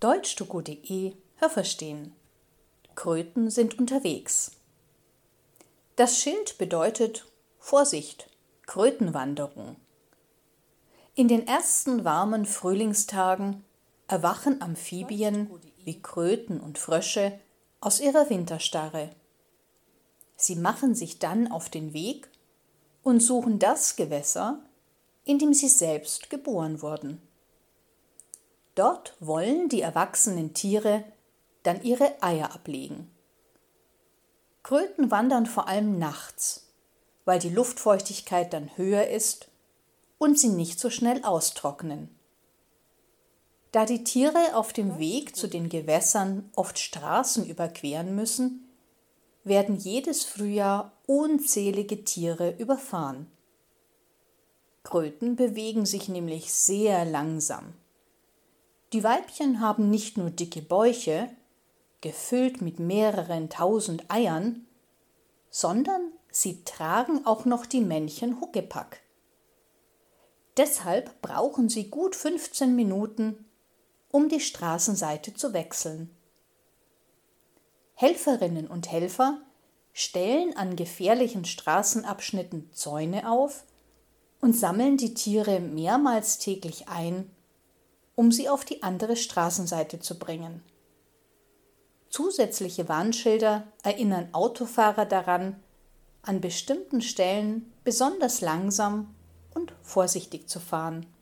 Deutschtogo.de Hörverstehen. Kröten sind unterwegs. Das Schild bedeutet Vorsicht, Krötenwanderung. In den ersten warmen Frühlingstagen erwachen Amphibien wie Kröten und Frösche aus ihrer Winterstarre. Sie machen sich dann auf den Weg und suchen das Gewässer, in dem sie selbst geboren wurden. Dort wollen die erwachsenen Tiere dann ihre Eier ablegen. Kröten wandern vor allem nachts, weil die Luftfeuchtigkeit dann höher ist und sie nicht so schnell austrocknen. Da die Tiere auf dem Weg zu den Gewässern oft Straßen überqueren müssen, werden jedes Frühjahr unzählige Tiere überfahren. Kröten bewegen sich nämlich sehr langsam. Die Weibchen haben nicht nur dicke Bäuche, gefüllt mit mehreren tausend Eiern, sondern sie tragen auch noch die Männchen Huckepack. Deshalb brauchen sie gut 15 Minuten, um die Straßenseite zu wechseln. Helferinnen und Helfer stellen an gefährlichen Straßenabschnitten Zäune auf und sammeln die Tiere mehrmals täglich ein, um sie auf die andere Straßenseite zu bringen. Zusätzliche Warnschilder erinnern Autofahrer daran, an bestimmten Stellen besonders langsam und vorsichtig zu fahren.